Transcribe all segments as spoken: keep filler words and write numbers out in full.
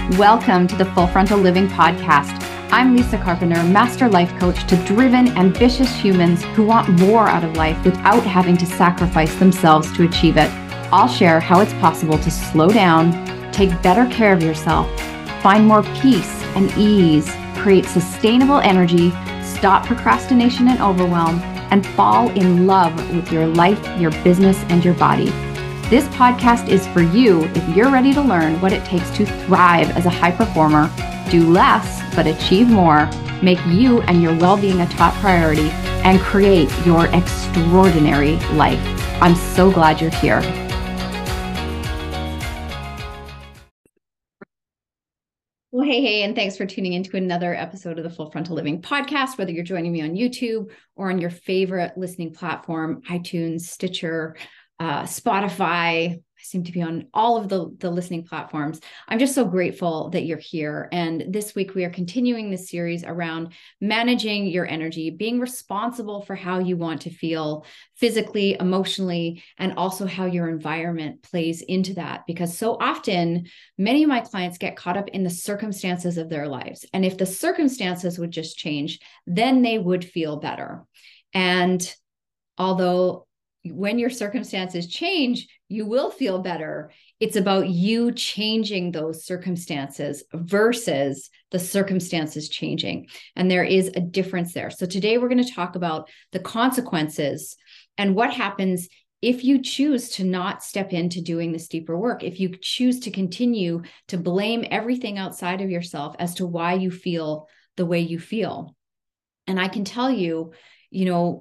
Welcome to the Full Frontal Living Podcast. I'm Lisa Carpenter, master life coach to driven, ambitious humans who want more out of life without having to sacrifice themselves to achieve it. I'll share how it's possible to slow down, take better care of yourself, find more peace and ease, create sustainable energy, stop procrastination and overwhelm, and fall in love with your life, your business, and your body. This podcast is for you if you're ready to learn what it takes to thrive as a high performer, do less but achieve more, make you and your well-being a top priority, and create your extraordinary life. I'm so glad you're here. Well, hey, hey, and thanks for tuning into another episode of the Full Frontal Living Podcast, whether you're joining me on YouTube or on your favorite listening platform, iTunes, Stitcher, uh, Spotify. I seem to be on all of the, the listening platforms. I'm just so grateful that you're here. And this week we are continuing this series around managing your energy, being responsible for how you want to feel physically, emotionally, and also how your environment plays into that. Because so often, many of my clients get caught up in the circumstances of their lives. And if the circumstances would just change, then they would feel better. And although when your circumstances change, you will feel better. It's about you changing those circumstances versus the circumstances changing. And there is a difference there. So today we're going to talk about the consequences and what happens if you choose to not step into doing this deeper work, if you choose to continue to blame everything outside of yourself as to why you feel the way you feel. And I can tell you, you know,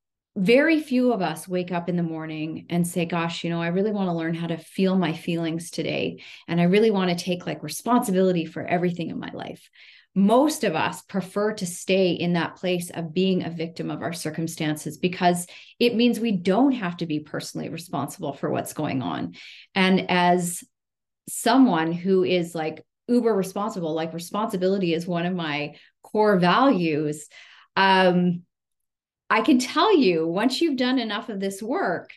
very few of us wake up in the morning and say, gosh, you know, I really want to learn how to feel my feelings today. And I really want to take like responsibility for everything in my life. Most of us prefer to stay in that place of being a victim of our circumstances because it means we don't have to be personally responsible for what's going on. And as someone who is like uber responsible, like responsibility is one of my core values, um, I can tell you, once you've done enough of this work,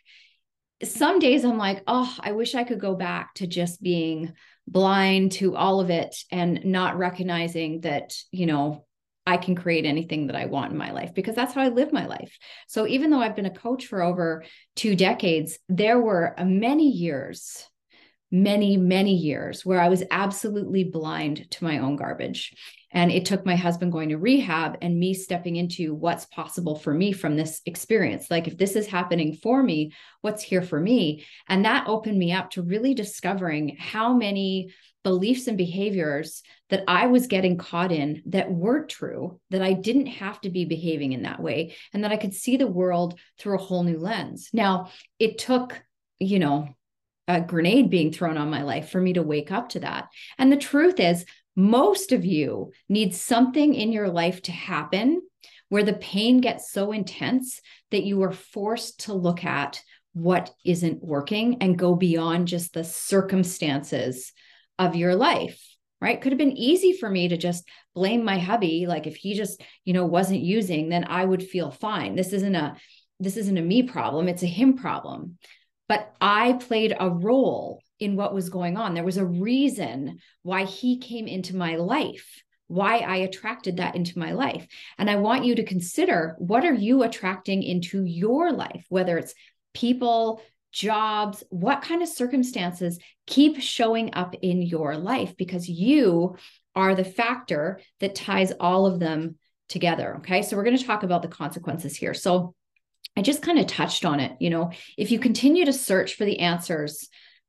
some days I'm like, oh, I wish I could go back to just being blind to all of it and not recognizing that, you know, I can create anything that I want in my life because that's how I live my life. So even though I've been a coach for over two decades, there were many years, many, many years where I was absolutely blind to my own garbage. And it took my husband going to rehab and me stepping into what's possible for me from this experience. Like, if this is happening for me, what's here for me? And that opened me up to really discovering how many beliefs and behaviors that I was getting caught in that weren't true, that I didn't have to be behaving in that way, and that I could see the world through a whole new lens. Now, it took, you know, a grenade being thrown on my life for me to wake up to that. And the truth is, most of you need something in your life to happen where the pain gets so intense that you are forced to look at what isn't working and go beyond just the circumstances of your life, right? Could have been easy for me to just blame my hubby. Like, if he just, you know, wasn't using, then I would feel fine. This isn't a, this isn't a me problem. It's a him problem. But I played a role in what was going on. There was a reason why he came into my life, why I attracted that into my life. And I want you to consider, what are you attracting into your life? Whether it's people, jobs, what kind of circumstances keep showing up in your life, because you are the factor that ties all of them together. Okay. So we're going to talk about the consequences here. So I just kind of touched on it. You know, if you continue to search for the answers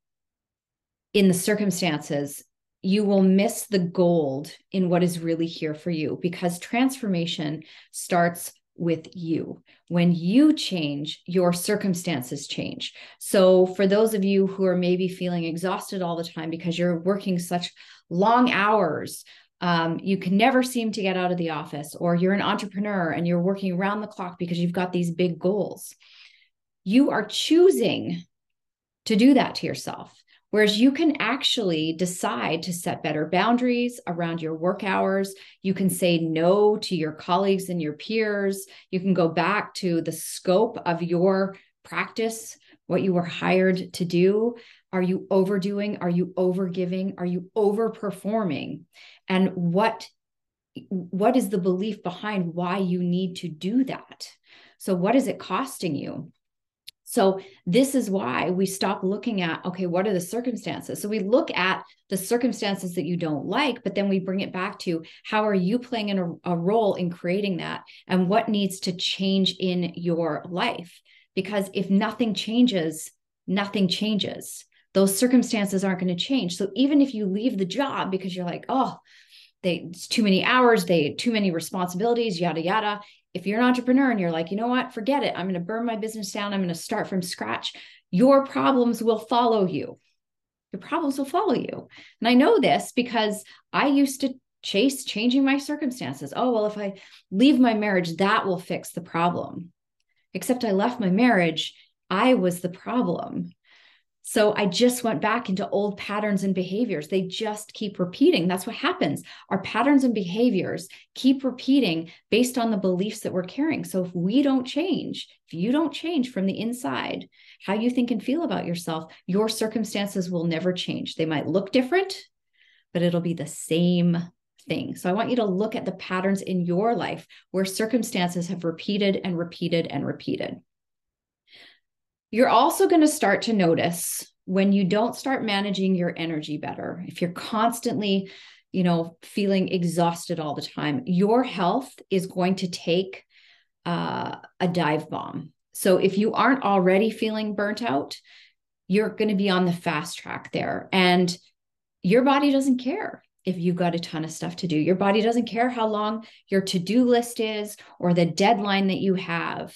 in the circumstances, you will miss the gold in what is really here for you, because transformation starts with you. When you change, your circumstances change. So for those of you who are maybe feeling exhausted all the time because you're working such long hours, Um, you can never seem to get out of the office, or you're an entrepreneur and you're working around the clock because you've got these big goals. You are choosing to do that to yourself. Whereas you can actually decide to set better boundaries around your work hours. You can say no to your colleagues and your peers. You can go back to the scope of your practice, what you were hired to do, Are you overdoing? Are you overgiving? Are you overperforming? And what, what is the belief behind why you need to do that? So what is it costing you? So this is why we stop looking at, okay, what are the circumstances? So we look at the circumstances that you don't like, but then we bring it back to how are you playing in a, a role in creating that, and what needs to change in your life? Because if nothing changes, nothing changes. Those circumstances aren't going to change. So even if you leave the job because you're like, oh, they, it's too many hours, they too many responsibilities, yada, yada. If you're an entrepreneur and you're like, you know what, forget it. I'm going to burn my business down. I'm going to start from scratch. Your problems will follow you. Your problems will follow you. And I know this because I used to chase changing my circumstances. Oh, well, if I leave my marriage, that will fix the problem. Except I left my marriage. I was the problem. So I just went back into old patterns and behaviors. They just keep repeating. That's what happens. Our patterns and behaviors keep repeating based on the beliefs that we're carrying. So if we don't change, if you don't change from the inside, how you think and feel about yourself, your circumstances will never change. They might look different, but it'll be the same thing. So I want you to look at the patterns in your life where circumstances have repeated and repeated and repeated. You're also going to start to notice when you don't start managing your energy better, if you're constantly, you know, feeling exhausted all the time, your health is going to take uh, a dive bomb. So if you aren't already feeling burnt out, you're going to be on the fast track there. And your body doesn't care if you've got a ton of stuff to do. Your body doesn't care how long your to-do list is or the deadline that you have.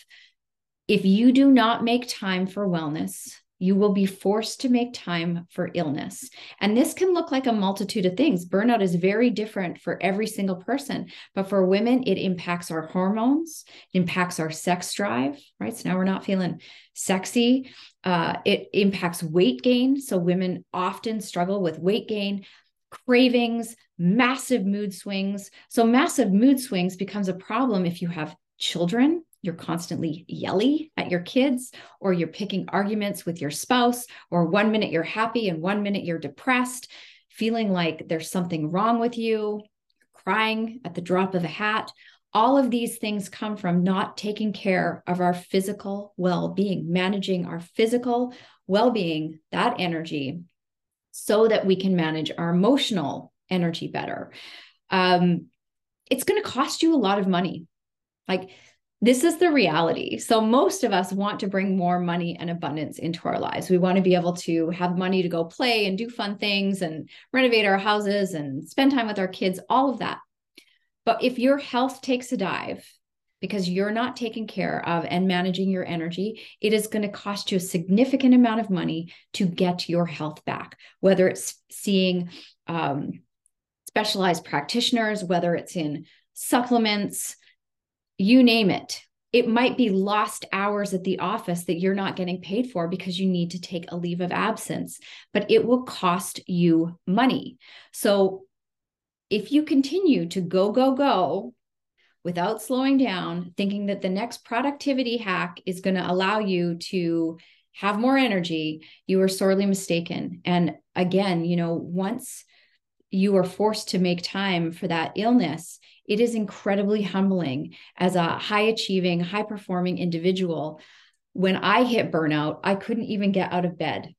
If you do not make time for wellness, you will be forced to make time for illness. And this can look like a multitude of things. Burnout is very different for every single person. But for women, it impacts our hormones, it impacts our sex drive, right? So now we're not feeling sexy. Uh, it impacts weight gain. So women often struggle with weight gain, cravings, massive mood swings. So massive mood swings becomes a problem if you have children. You're constantly yelling at your kids, or you're picking arguments with your spouse, or one minute you're happy and one minute you're depressed, feeling like there's something wrong with you, crying at the drop of a hat. All of these things come from not taking care of our physical well-being, managing our physical well-being, that energy, so that we can manage our emotional energy better. Um, it's going to cost you a lot of money. Like, this is the reality. So most of us want to bring more money and abundance into our lives. We want to be able to have money to go play and do fun things and renovate our houses and spend time with our kids, all of that. But if your health takes a dive because you're not taking care of and managing your energy, it is going to cost you a significant amount of money to get your health back, whether it's seeing um, specialized practitioners, whether it's in supplements, you name it. It might be lost hours at the office that you're not getting paid for because you need to take a leave of absence, but it will cost you money. So if you continue to go, go, go without slowing down, thinking that the next productivity hack is going to allow you to have more energy, you are sorely mistaken. And again, you know, once you are forced to make time for that illness, it is incredibly humbling as a high achieving, high performing individual. When I hit burnout, I couldn't even get out of bed.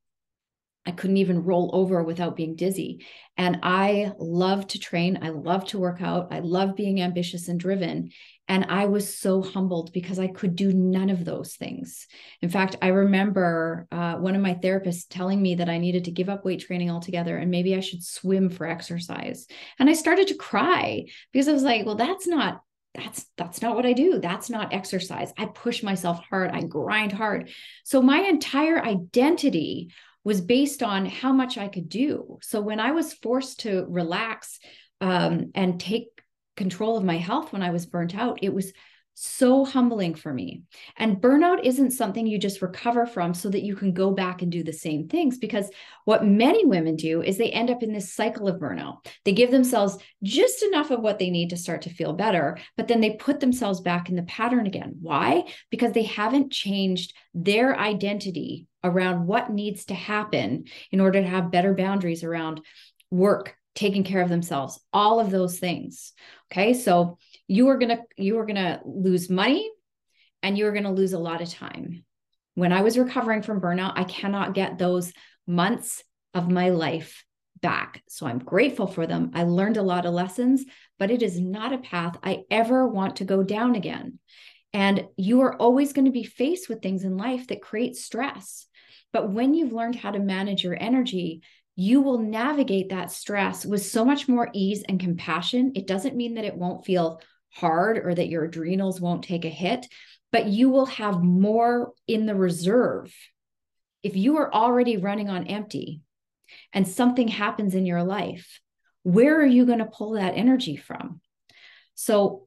I couldn't even roll over without being dizzy. And I love to train. I love to work out. I love being ambitious and driven. And I was so humbled because I could do none of those things. In fact, I remember uh, one of my therapists telling me that I needed to give up weight training altogether and maybe I should swim for exercise. And I started to cry because I was like, well, that's not That's that's not what I do. That's not exercise. I push myself hard. I grind hard. So my entire identity was based on how much I could do. So when I was forced to relax um, and take control of my health when I was burnt out, it was so humbling for me. And burnout isn't something you just recover from so that you can go back and do the same things, because what many women do is they end up in this cycle of burnout. They give themselves just enough of what they need to start to feel better, but then they put themselves back in the pattern again. Why? Because they haven't changed their identity around what needs to happen in order to have better boundaries around work, taking care of themselves, all of those things. Okay. So you are going to, you are going to lose money and you're going to lose a lot of time. When I was recovering from burnout, I cannot get those months of my life back. So I'm grateful for them. I learned a lot of lessons, but it is not a path I ever want to go down again. And you are always going to be faced with things in life that create stress. But when you've learned how to manage your energy, you will navigate that stress with so much more ease and compassion. It doesn't mean that it won't feel hard or that your adrenals won't take a hit, but you will have more in the reserve. If you are already running on empty and something happens in your life, where are you going to pull that energy from? So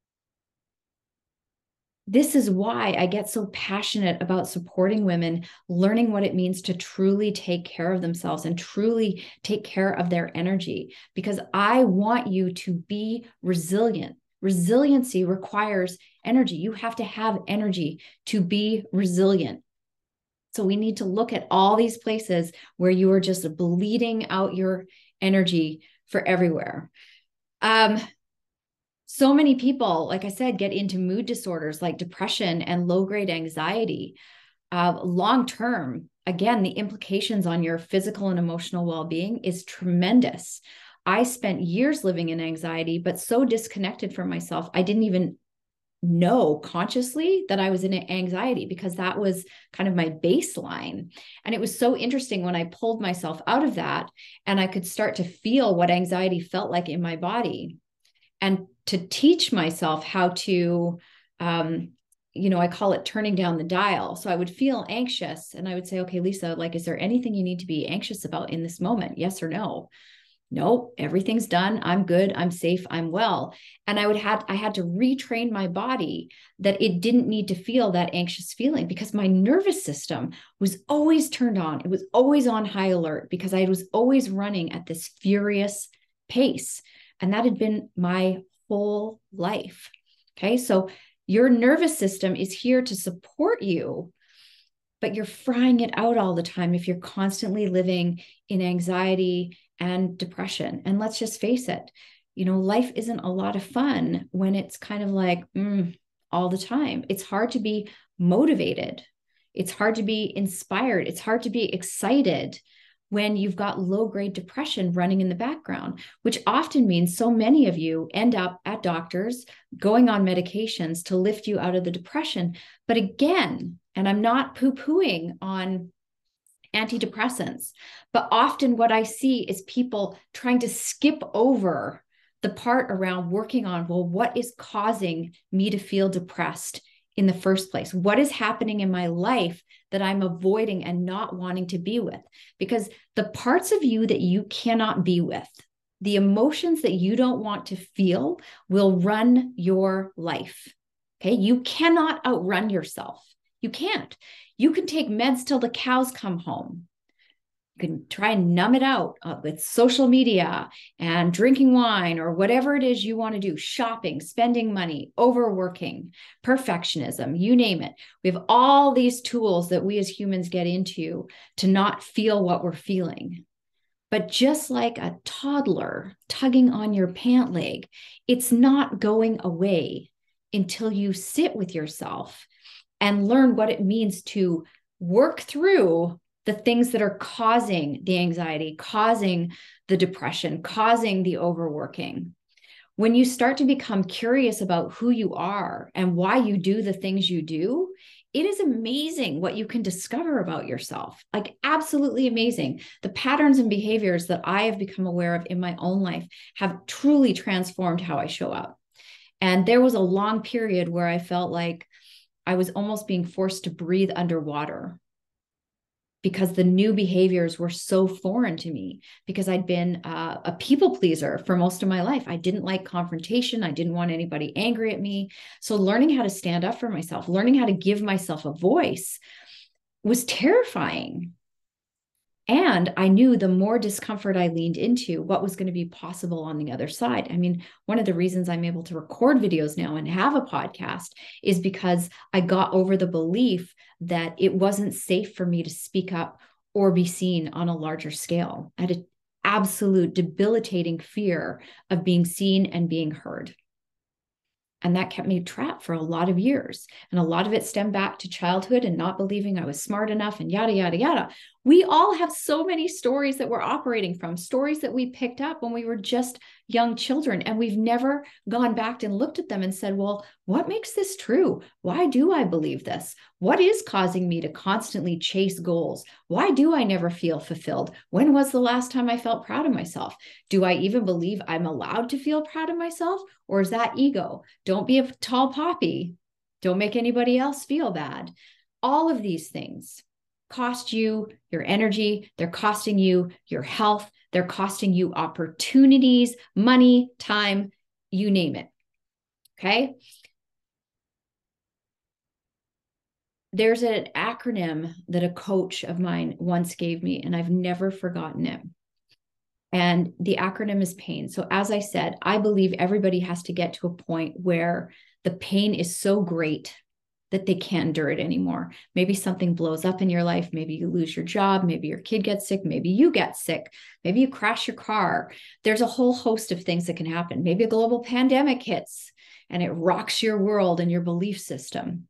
this is why I get so passionate about supporting women, learning what it means to truly take care of themselves and truly take care of their energy, because I want you to be resilient. Resiliency requires energy. You have to have energy to be resilient. So we need to look at all these places where you are just bleeding out your energy for everywhere. Um, So many people, like I said, get into mood disorders like depression and low-grade anxiety. Uh, long-term, again, the implications on your physical and emotional well-being is tremendous. I spent years living in anxiety, but so disconnected from myself, I didn't even know consciously that I was in anxiety because that was kind of my baseline. And it was so interesting when I pulled myself out of that and I could start to feel what anxiety felt like in my body. And to teach myself how to, um, you know, I call it turning down the dial. So I would feel anxious and I would say, okay, Lisa, like, is there anything you need to be anxious about in this moment? Yes or no? No, everything's done. I'm good. I'm safe. I'm well. And I would have, I had to retrain my body that it didn't need to feel that anxious feeling because my nervous system was always turned on. It was always on high alert because I was always running at this furious pace. And that had been my whole life. Okay. So your nervous system is here to support you, but you're frying it out all the time if you're constantly living in anxiety and depression. And let's just face it, you know, life isn't a lot of fun when it's kind of like mm, all the time. It's hard to be motivated. It's hard to be inspired. It's hard to be excited when you've got low-grade depression running in the background, which often means so many of you end up at doctors going on medications to lift you out of the depression. But again, and I'm not poo-pooing on antidepressants, but often what I see is people trying to skip over the part around working on, well, what is causing me to feel depressed in the first place? What is happening in my life that I'm avoiding and not wanting to be with? Because the parts of you that you cannot be with, the emotions that you don't want to feel will run your life. Okay. You cannot outrun yourself. You can't. You can take meds till the cows come home. You can try and numb it out uh, with social media and drinking wine or whatever it is you want to do, shopping, spending money, overworking, perfectionism, you name it. We have all these tools that we as humans get into to not feel what we're feeling. But just like a toddler tugging on your pant leg, it's not going away until you sit with yourself and learn what it means to work through the things that are causing the anxiety, causing the depression, causing the overworking. When you start to become curious about who you are and why you do the things you do, it is amazing what you can discover about yourself. Like absolutely amazing. The patterns and behaviors that I have become aware of in my own life have truly transformed how I show up. And there was a long period where I felt like I was almost being forced to breathe underwater because the new behaviors were so foreign to me, because I'd been uh, a people pleaser for most of my life. I didn't like confrontation. I didn't want anybody angry at me. So learning how to stand up for myself, learning how to give myself a voice was terrifying. And I knew the more discomfort I leaned into, what was going to be possible on the other side. I mean, one of the reasons I'm able to record videos now and have a podcast is because I got over the belief that it wasn't safe for me to speak up or be seen on a larger scale. I had an absolute debilitating fear of being seen and being heard. And that kept me trapped for a lot of years. And a lot of it stemmed back to childhood and not believing I was smart enough and yada, yada, yada. We all have so many stories that we're operating from, stories that we picked up when we were just young children. And we've never gone back and looked at them and said, well, what makes this true? Why do I believe this? What is causing me to constantly chase goals? Why do I never feel fulfilled? When was the last time I felt proud of myself? Do I even believe I'm allowed to feel proud of myself? Or is that ego? Don't be a tall poppy. Don't make anybody else feel bad. All of these things cost you your energy. They're costing you your health. They're costing you opportunities, money, time, you name it. Okay. There's an acronym that a coach of mine once gave me, and I've never forgotten it. And the acronym is PAIN. So as I said, I believe everybody has to get to a point where the pain is so great that they can't endure it anymore. Maybe something blows up in your life. Maybe you lose your job. Maybe your kid gets sick. Maybe you get sick. Maybe you crash your car. There's a whole host of things that can happen. Maybe a global pandemic hits and it rocks your world and your belief system.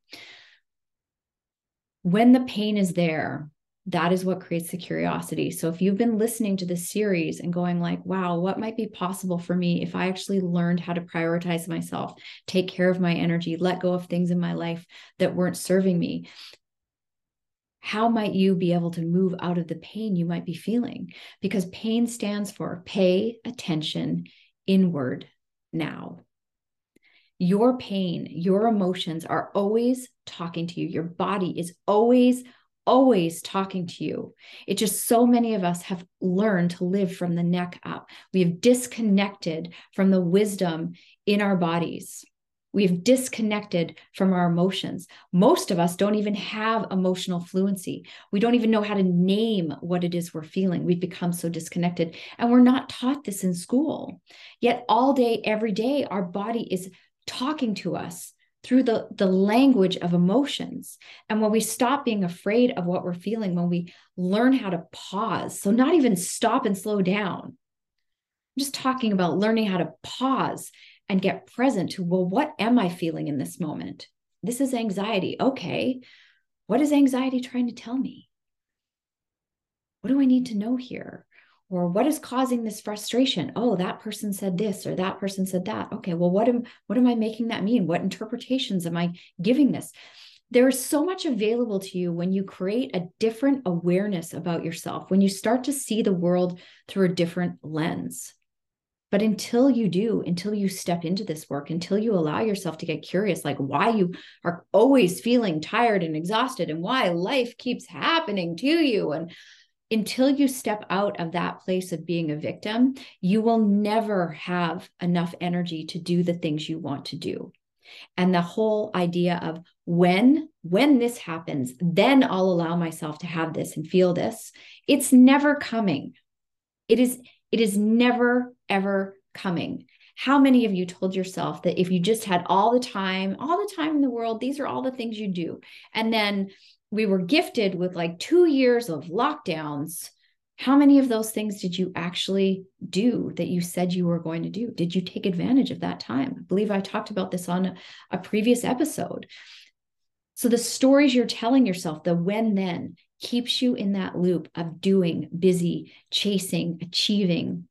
When the pain is there, that is what creates the curiosity. So if you've been listening to this series and going like, wow, what might be possible for me if I actually learned how to prioritize myself, take care of my energy, let go of things in my life that weren't serving me, how might you be able to move out of the pain you might be feeling? Because PAIN stands for pay attention inward now. Your pain, your emotions are always talking to you. Your body is always always talking to you. It just so many of us have learned to live from the neck up. We have disconnected from the wisdom in our bodies. We've disconnected from our emotions. Most of us don't even have emotional fluency. We don't even know how to name what it is we're feeling. We've become so disconnected, and we're not taught this in school. Yet all day, every day, our body is talking to us through the, the language of emotions. And when we stop being afraid of what we're feeling, when we learn how to pause, so not even stop and slow down, I'm just talking about learning how to pause and get present to, well, what am I feeling in this moment? This is anxiety. Okay. What is anxiety trying to tell me? What do I need to know here? Or what is causing this frustration? Oh, that person said this or that person said that. Okay, well, what am, what am I making that mean? What interpretations am I giving this? There is so much available to you when you create a different awareness about yourself, when you start to see the world through a different lens. But until you do, until you step into this work, until you allow yourself to get curious, like why you are always feeling tired and exhausted and why life keeps happening to you, and until you step out of that place of being a victim, you will never have enough energy to do the things you want to do. And the whole idea of when, when this happens, then I'll allow myself to have this and feel this, it's never coming. It is, it is never, ever coming. How many of you told yourself that if you just had all the time, all the time in the world, these are all the things you do, and then we were gifted with like two years of lockdowns. How many of those things did you actually do that you said you were going to do? Did you take advantage of that time? I believe I talked about this on a, a previous episode. So the stories you're telling yourself, the when then, keeps you in that loop of doing, busy, chasing, achieving,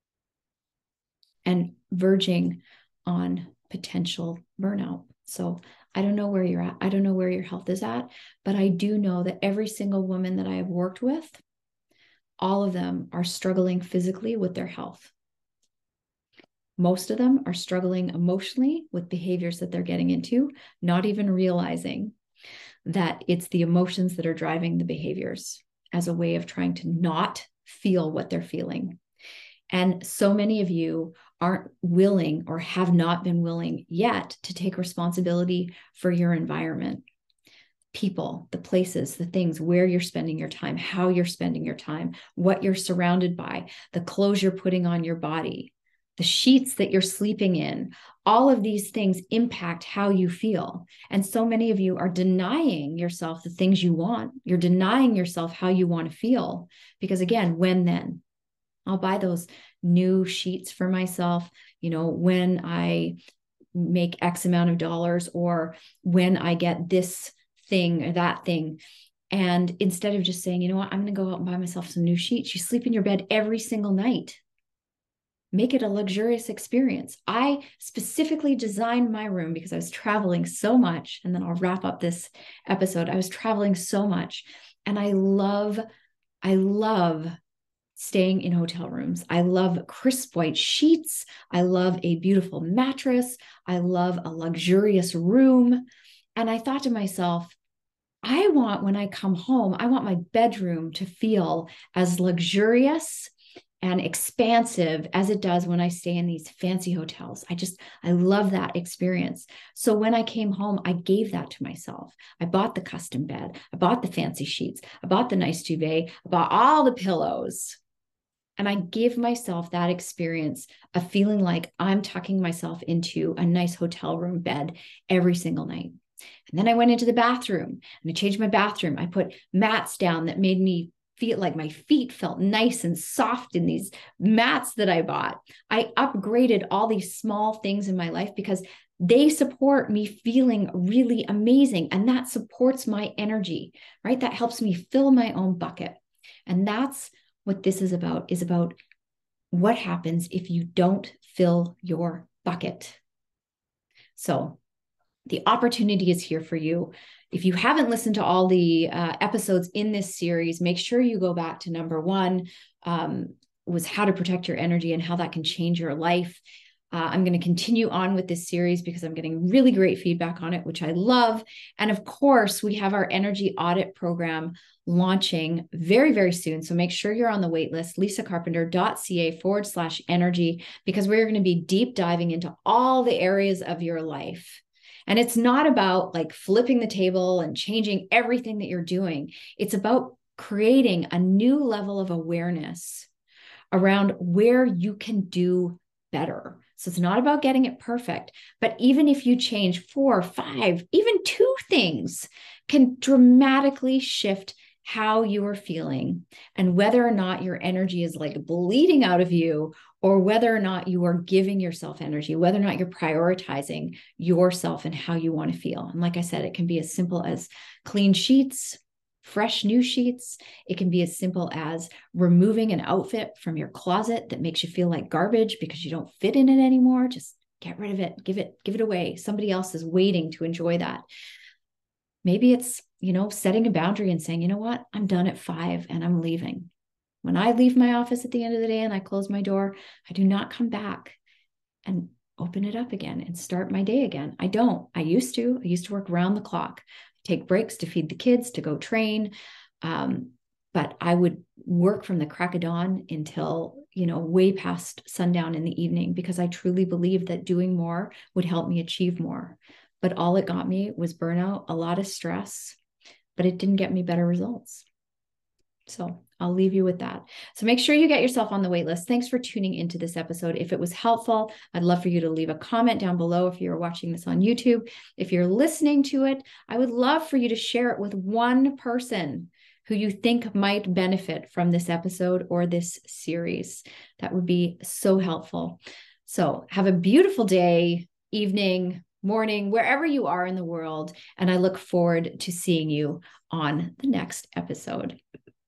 and verging on potential burnout. So I don't know where you're at. I don't know where your health is at, but I do know that every single woman that I have worked with, all of them are struggling physically with their health. Most of them are struggling emotionally with behaviors that they're getting into, not even realizing that it's the emotions that are driving the behaviors as a way of trying to not feel what they're feeling. And so many of you aren't willing or have not been willing yet to take responsibility for your environment. people, the places, the things, where you're spending your time, how you're spending your time, what you're surrounded by, the clothes you're putting on your body, the sheets that you're sleeping in. All of these things impact how you feel. And so many of you are denying yourself the things you want. You're denying yourself how you want to feel. Because again, when then? I'll buy those new sheets for myself, you know, when I make X amount of dollars, or when I get this thing or that thing. And instead of just saying, you know what, I'm going to go out and buy myself some new sheets, you sleep in your bed every single night. Make it a luxurious experience. I specifically designed my room because I was traveling so much. And then I'll wrap up this episode. I was traveling so much, and I love, I love staying in hotel rooms. I love crisp white sheets. I love a beautiful mattress. I love a luxurious room. And I thought to myself, I want, when I come home, I want my bedroom to feel as luxurious and expansive as it does when I stay in these fancy hotels. I just, I love that experience. So when I came home, I gave that to myself. I bought the custom bed. I bought the fancy sheets. I bought the nice duvet. I bought all the pillows. And I give myself that experience of feeling like I'm tucking myself into a nice hotel room bed every single night. And then I went into the bathroom and I changed my bathroom. I put mats down that made me feel like my feet felt nice and soft in these mats that I bought. I upgraded all these small things in my life because they support me feeling really amazing. And that supports my energy, right? That helps me fill my own bucket. And that's what this is about, is about what happens if you don't fill your bucket. So the opportunity is here for you. If you haven't listened to all the uh, episodes in this series, make sure you go back to number one, um, was how to protect your energy and how that can change your life. Uh, I'm going to continue on with this series because I'm getting really great feedback on it, which I love. And of course, we have our energy audit program launching very, very soon. So make sure you're on the wait list, lisacarpenter.ca forward slash energy, because we're going to be deep diving into all the areas of your life. And it's not about like flipping the table and changing everything that you're doing. It's about creating a new level of awareness around where you can do better. So it's not about getting it perfect, but even if you change four, five, even two things can dramatically shift how you are feeling and whether or not your energy is like bleeding out of you, or whether or not you are giving yourself energy, whether or not you're prioritizing yourself and how you want to feel. And like I said, it can be as simple as clean sheets, fresh new sheets. It can be as simple as removing an outfit from your closet that makes you feel like garbage because you don't fit in it anymore. Just get rid of it, give it, give it away. Somebody else is waiting to enjoy that. Maybe it's, you know, setting a boundary and saying, you know what, I'm done at five and I'm leaving. When I leave my office at the end of the day and I close my door, I do not come back and open it up again and start my day again. I don't. I used to. I used to work round the clock, take breaks to feed the kids, to go train. Um, but I would work from the crack of dawn until, you know, way past sundown in the evening, because I truly believed that doing more would help me achieve more. But all it got me was burnout, a lot of stress, but it didn't get me better results. So I'll leave you with that. So make sure you get yourself on the wait list. Thanks for tuning into this episode. If it was helpful, I'd love for you to leave a comment down below if you're watching this on YouTube. If you're listening to it, I would love for you to share it with one person who you think might benefit from this episode or this series. That would be so helpful. So have a beautiful day, evening, morning, wherever you are in the world. And I look forward to seeing you on the next episode.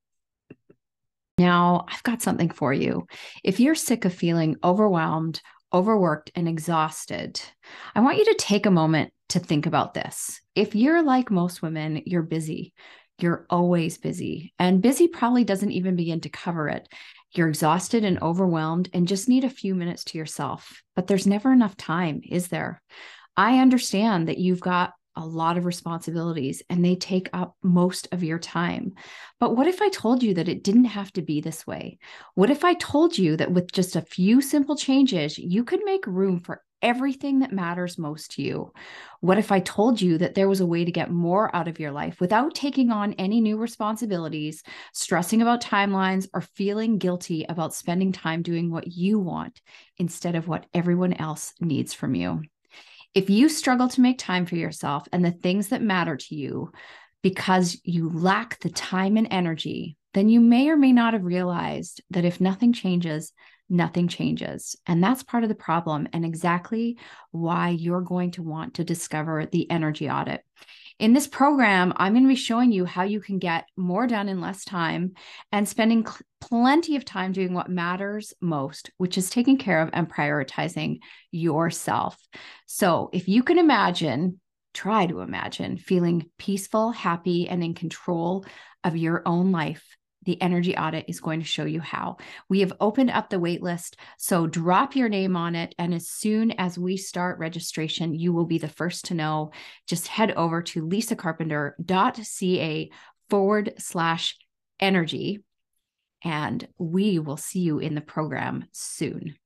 Now, I've got something for you. If you're sick of feeling overwhelmed, overworked, and exhausted, I want you to take a moment to think about this. If you're like most women, you're busy. You're always busy. And busy probably doesn't even begin to cover it. You're exhausted and overwhelmed and just need a few minutes to yourself. But there's never enough time, is there? I understand that you've got a lot of responsibilities and they take up most of your time. But what if I told you that it didn't have to be this way? What if I told you that with just a few simple changes, you could make room for everything that matters most to you? What if I told you that there was a way to get more out of your life without taking on any new responsibilities, stressing about timelines, or feeling guilty about spending time doing what you want instead of what everyone else needs from you? If you struggle to make time for yourself and the things that matter to you because you lack the time and energy, then you may or may not have realized that if nothing changes, nothing changes. And that's part of the problem, and exactly why you're going to want to discover the energy audit. In this program, I'm going to be showing you how you can get more done in less time and spending cl- plenty of time doing what matters most, which is taking care of and prioritizing yourself. So if you can imagine, try to imagine feeling peaceful, happy, and in control of your own life, the energy audit is going to show you how. We have opened up the wait list, so drop your name on it. And as soon as we start registration, you will be the first to know. Just head over to lisacarpenter.ca forward slash energy, and we will see you in the program soon.